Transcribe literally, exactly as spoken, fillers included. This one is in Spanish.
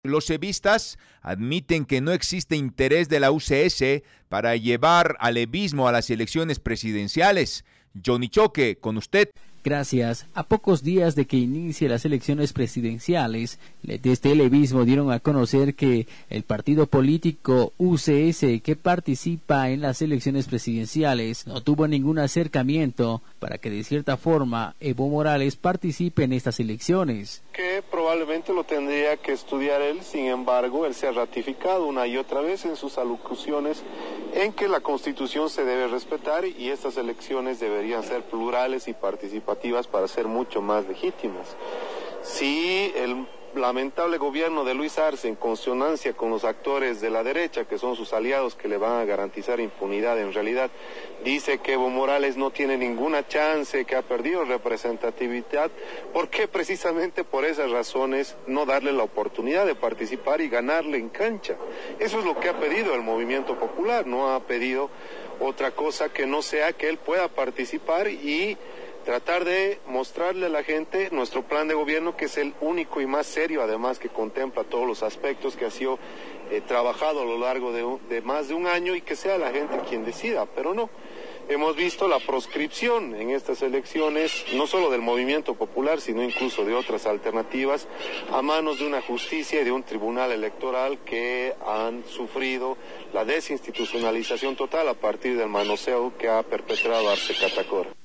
Los cevistas admiten que no existe interés de la U C S para llevar al levismo a las elecciones presidenciales. Johnny Choque, con usted. Gracias. A pocos días de que inicie las elecciones presidenciales, desde el levismo dieron a conocer que el partido político U C S que participa en las elecciones presidenciales no tuvo ningún acercamiento para que de cierta forma Evo Morales participe en estas elecciones. Que probablemente lo tendría que estudiar él, sin embargo, él se ha ratificado una y otra vez en sus alocuciones en que la Constitución se debe respetar y estas elecciones deberían ser plurales y participativas para ser mucho más legítimas. Si el lamentable gobierno de Luis Arce, en consonancia con los actores de la derecha, que son sus aliados que le van a garantizar impunidad, en realidad dice que Evo Morales no tiene ninguna chance, que ha perdido representatividad, ¿por qué precisamente por esas razones no darle la oportunidad de participar y ganarle en cancha? Eso es lo que ha pedido el movimiento popular, no ha pedido otra cosa que no sea que él pueda participar y tratar de mostrarle a la gente nuestro plan de gobierno, que es el único y más serio, además que contempla todos los aspectos, que ha sido eh, trabajado a lo largo de, de más de un año y que sea la gente quien decida, pero no. Hemos visto la proscripción en estas elecciones, no solo del movimiento popular, sino incluso de otras alternativas, a manos de una justicia y de un tribunal electoral que han sufrido la desinstitucionalización total a partir del manoseo que ha perpetrado Arce Catacora.